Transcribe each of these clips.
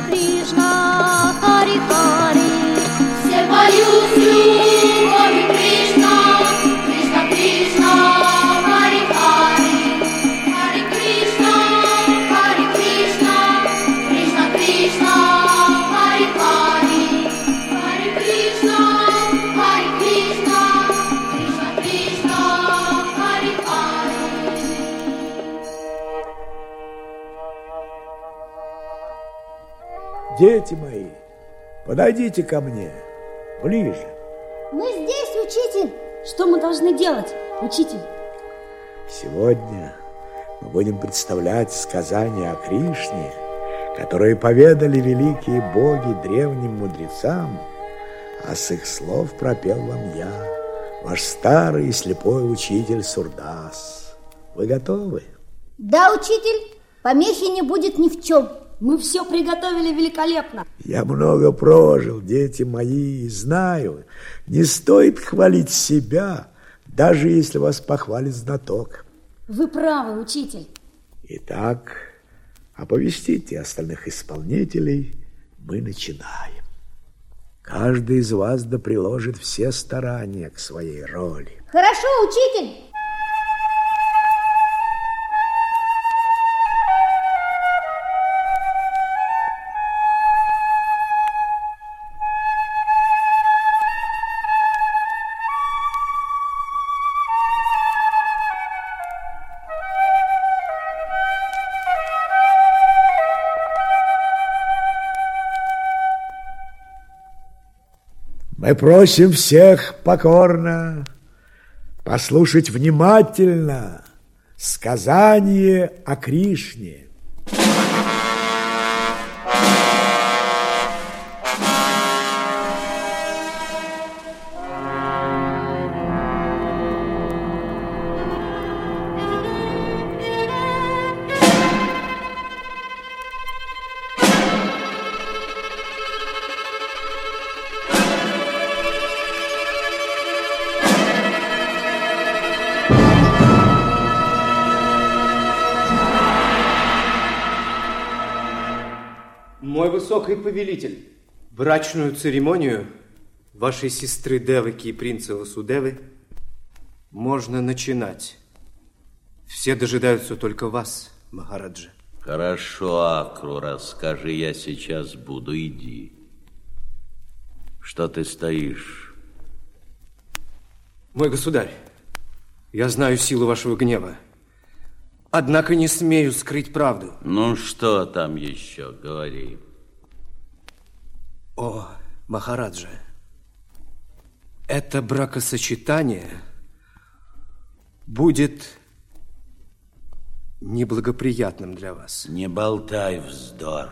Кришна, Хари Хари. Все поют с любовью Кришна, Кришна, Кришна, Хари Хари. Хари Кришна, Хари Кришна, Кришна, Кришна, Хари Хари. Хари Кришна, Хари Кришна, Кришна, Кришна, Хари Хари. Дети мои, подойдите ко мне ближе. Мы здесь, учитель. Что мы должны делать, учитель? Сегодня мы будем представлять сказания о Кришне, которые поведали великие боги древним мудрецам, а с их слов пропел вам я, ваш старый и слепой учитель Сурдас. Вы готовы? Да, учитель, помехи не будет ни в чем. Мы все приготовили великолепно. Я много прожил, дети мои, и знаю, не стоит хвалить себя, даже если вас похвалит знаток. Вы правы, учитель. Итак, оповестите остальных исполнителей, мы начинаем. Каждый из вас да приложит все старания к своей роли. Хорошо, учитель. Мы просим всех покорно послушать внимательно сказание о Кришне. Мой высокий повелитель, брачную церемонию вашей сестры Деваки и принца Васудевы можно начинать. Все дожидаются только вас, Махараджа. Хорошо, Акру, расскажи, я сейчас буду, иди. Что ты стоишь? Мой государь, я знаю силу вашего гнева, однако не смею скрыть правду. Ну, что там еще, говори. О, Махараджа, это бракосочетание будет неблагоприятным для вас. Не болтай вздор.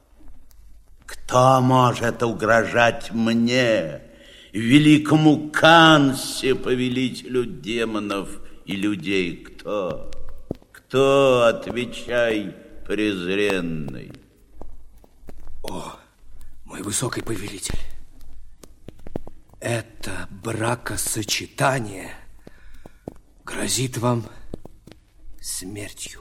Кто может угрожать мне, великому Кансе, повелителю демонов и людей? Кто? Кто, отвечай, презренный? О, мой высокий повелитель, это бракосочетание грозит вам смертью.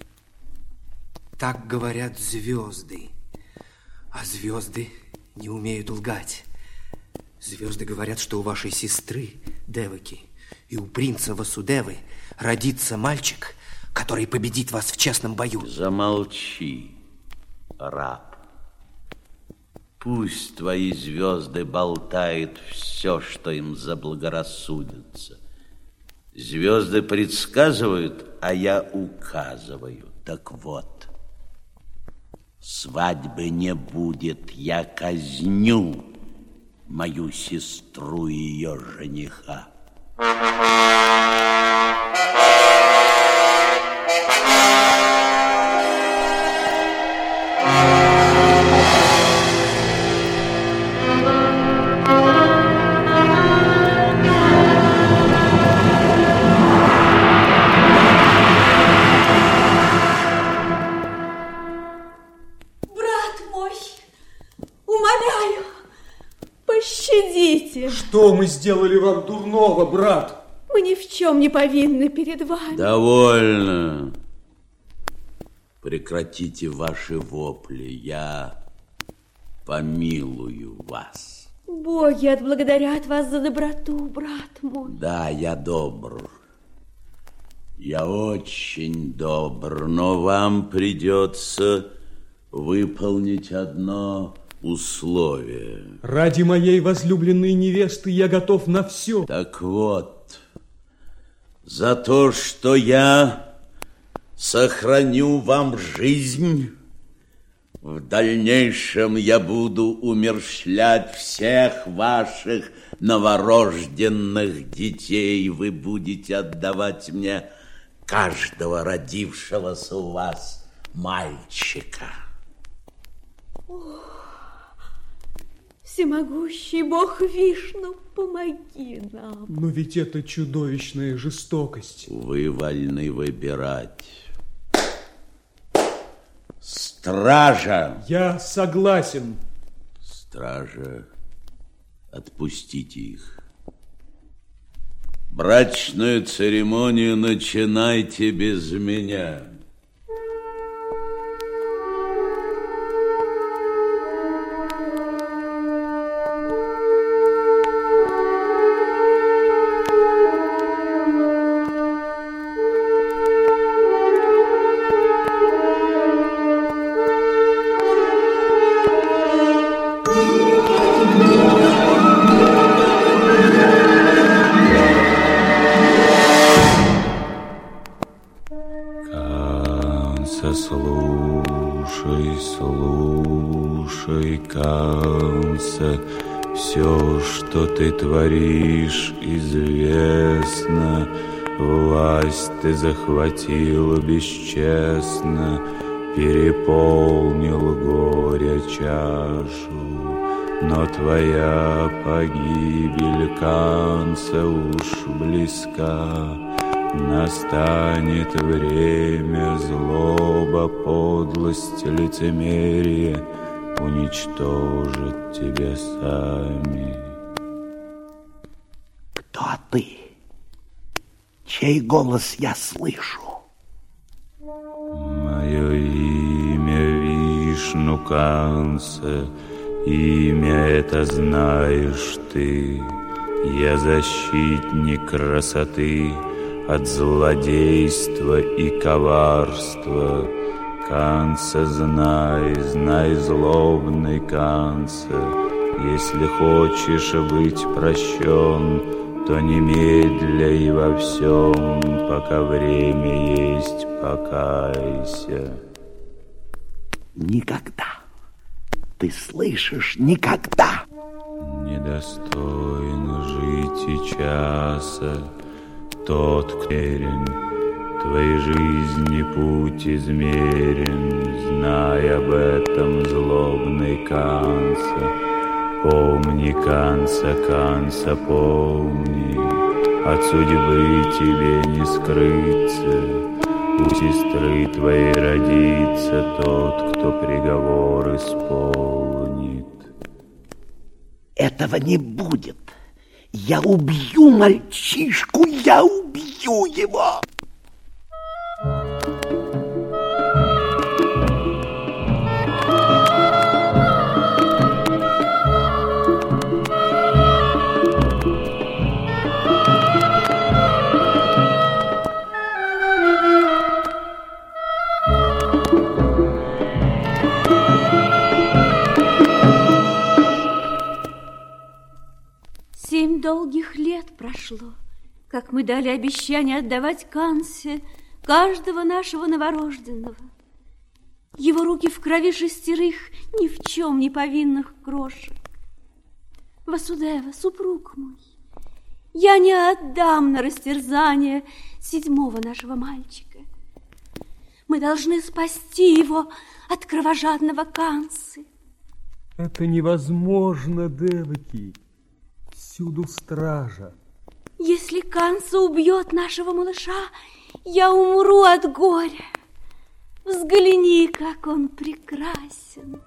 Так говорят звезды, а звезды не умеют лгать. Звезды говорят, что у вашей сестры Деваки и у принца Васудевы родится мальчик, который победит вас в честном бою. Замолчи, раб. Пусть твои звезды болтают все, что им заблагорассудится. Звезды предсказывают, а я указываю. Так вот, свадьбы не будет, я казню мою сестру и ее жениха. Что мы сделали вам дурного, брат? Мы ни в чем не повинны перед вами. Довольно. Прекратите ваши вопли. Я помилую вас. Боги отблагодарят вас за доброту, брат мой. Да, я добр. Я очень добр, но вам придется выполнить одно условие. Ради моей возлюбленной невесты я готов на все. Так вот, за то, что я сохраню вам жизнь, в дальнейшем я буду умерщвлять всех ваших новорожденных детей. Вы будете отдавать мне каждого родившегося у вас мальчика. Всемогущий Бог Вишну, помоги нам. Но ведь это чудовищная жестокость. Вы вольны выбирать. Стража! Я согласен. Стража, отпустите их. Брачную церемонию начинайте без меня. Слушай, Канса, все, что ты творишь, известно. Власть ты захватил бесчестно, переполнил горя чашу. Но твоя погибель, Канса, уж близка. Настанет время, злоба, подлость, лицемерие уничтожат тебя сами. Кто ты? Чей голос я слышу? Мое имя Вишну, Канса, имя это знаешь ты. Я защитник красоты от злодейства и коварства. Канса, знай, злобный Канса, если хочешь быть прощен, то немедля и во всем, пока время есть, покайся. Никогда. Ты слышишь? Никогда. Недостоин жить и часа тот, кто верен, твоей жизни путь измерен. Знай об этом, злобный Канса. Помни, Канса, помни. От судьбы тебе не скрыться. У сестры твоей родится тот, кто приговор исполнит. Этого не будет. Я убью мальчишку, я убью его. Долгих лет прошло, как мы дали обещание отдавать Кансе каждого нашего новорожденного. Его руки в крови 6 ни в чем не повинных крошек. Васудева, супруг мой, я не отдам на растерзание 7-го нашего мальчика. Мы должны спасти его от кровожадного Кансы. Это невозможно, Деваки. Всюду стража. Если Канса убьет нашего малыша, я умру от горя. Взгляни, как он прекрасен.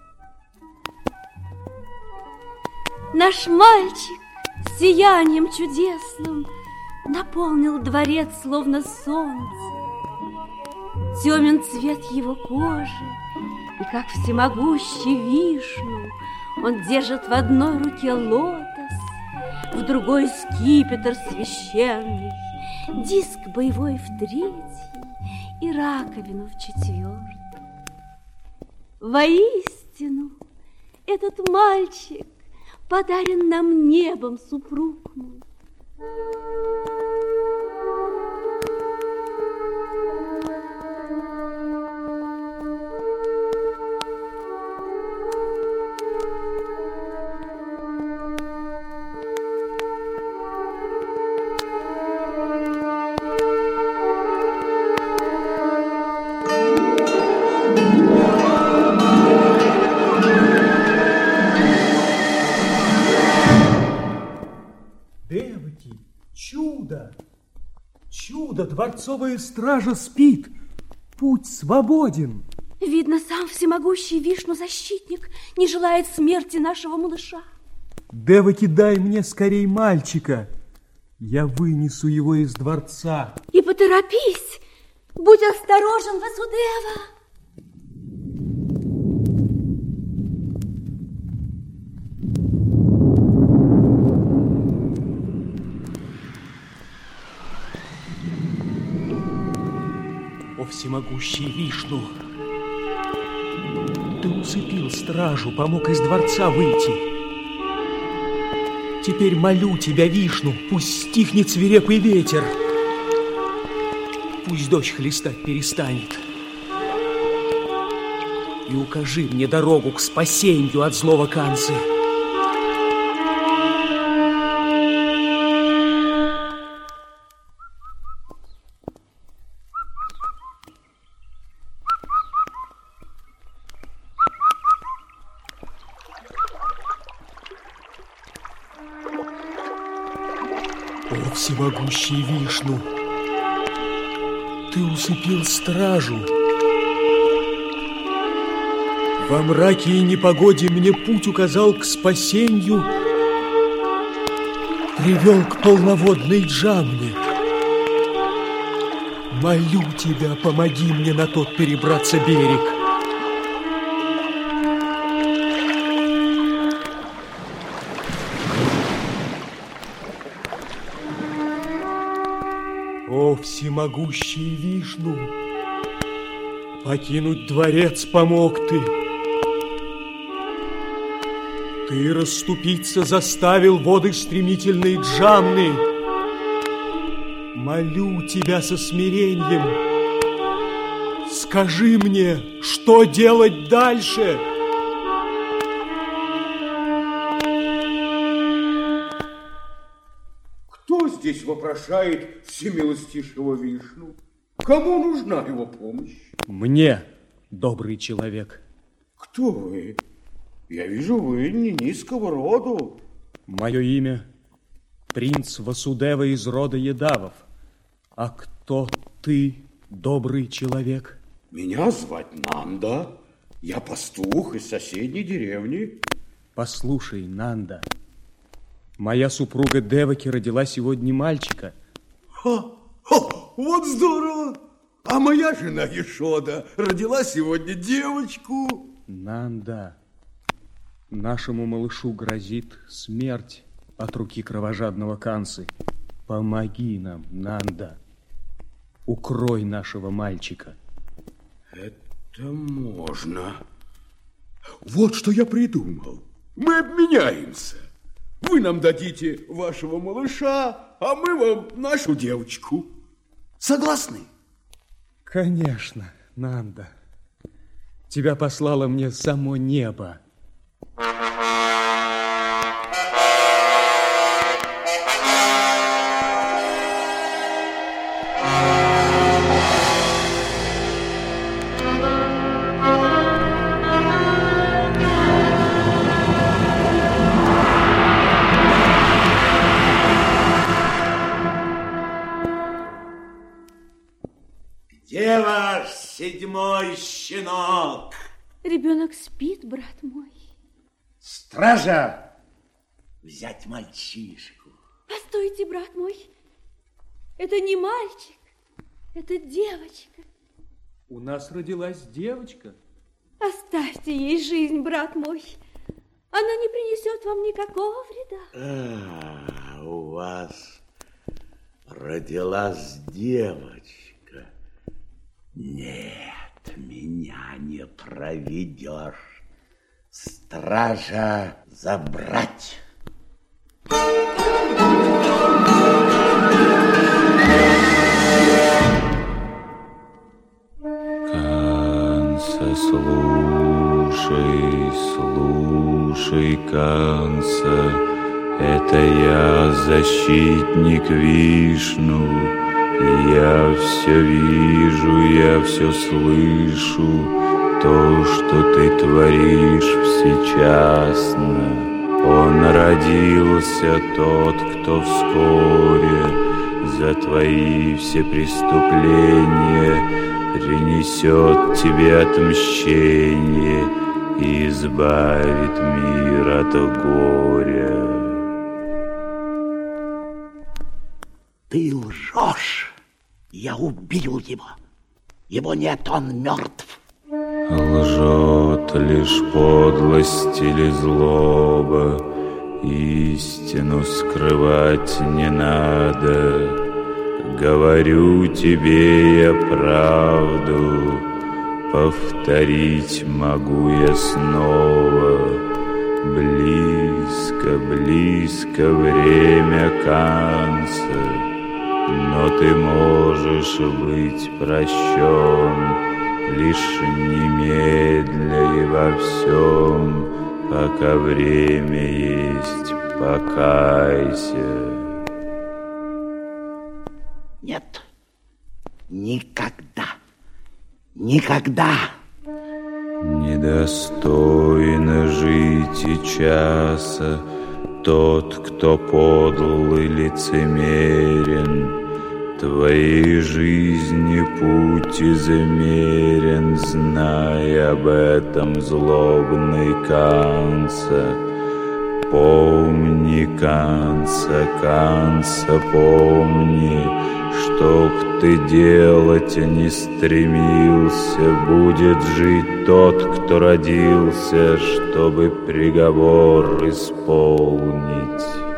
Наш мальчик сиянием чудесным наполнил дворец, словно солнце. Темен цвет его кожи, и как всемогущий Вишну Он держит в одной руке лотос, в другой скипетр священный, диск боевой в третий и раковину в четвертый. Воистину, этот мальчик подарен нам небом, супруг мой. Чудо! Дворцовая стража спит. Путь свободен. Видно, сам всемогущий Вишну-защитник не желает смерти нашего малыша. Деваки, дай мне скорей мальчика. Я вынесу его из дворца. И поторопись. Будь осторожен, Васудева. О, всемогущий Вишну, ты усыпил стражу, помог из дворца выйти. Теперь молю тебя, Вишну, пусть стихнет свирепый ветер, пусть дождь хлестать перестанет, и укажи мне дорогу к спасению от злого Канцы. О, всемогущий Вишну, ты усыпил стражу. Во мраке и непогоде мне путь указал к спасению, привел к полноводной Джамне. Молю тебя, помоги мне на тот перебраться берег. О, всемогущий Вишну, покинуть дворец помог ты. Ты расступиться заставил воды стремительной Джамны. Молю тебя со смирением, скажи мне, что делать дальше? Кто здесь вопрошает всемилостивого Вишну? Кому нужна его помощь? Мне, добрый человек. Кто вы? Я вижу, вы не низкого роду. Мое имя принц Васудева из рода Ядавов. А кто ты, добрый человек? Меня звать Нанда. Я пастух из соседней деревни. Послушай, Нанда, моя супруга Деваки родила сегодня мальчика. Вот здорово! А моя жена Ешода родила сегодня девочку. Нанда, нашему малышу грозит смерть от руки кровожадного Канцы. Помоги нам, Нанда. Укрой нашего мальчика. Это можно. Вот что я придумал. Мы обменяемся. Вы нам дадите вашего малыша, а мы вам нашу девочку. Согласны? Конечно, Нанда. Тебя послало мне само небо. Где ваш седьмой щенок? Ребенок спит, брат мой. Стража! Взять мальчишку. Постойте, брат мой. Это не мальчик, это девочка. У нас родилась девочка. Оставьте ей жизнь, брат мой. Она не принесет вам никакого вреда. У вас родилась девочка. Нет, меня не проведешь. Стража забрать. Канса, слушай, Канса, это я, защитник Вишну. Я все вижу, я все слышу, то, что ты творишь всечасно. Он родился тот, кто вскоре за твои все преступления принесет тебе отмщение и избавит мир от горя. Ты лжешь. Я убил его. Его нет, он мертв. Лжет лишь подлость или злоба, истину скрывать не надо. Говорю тебе я правду, повторить могу я снова. Близко, близко время Канса, но ты можешь быть прощен лишь немедля и во всем, пока время есть, покайся. Нет, никогда, никогда. Недостойно жить и часа тот, кто подл и лицемерен. Твоей жизни путь измерен, знай об этом, злобный Канса. Помни, Канса, Канса, помни, чтоб ты делать не стремился, будет жить тот, кто родился, чтобы приговор исполнить.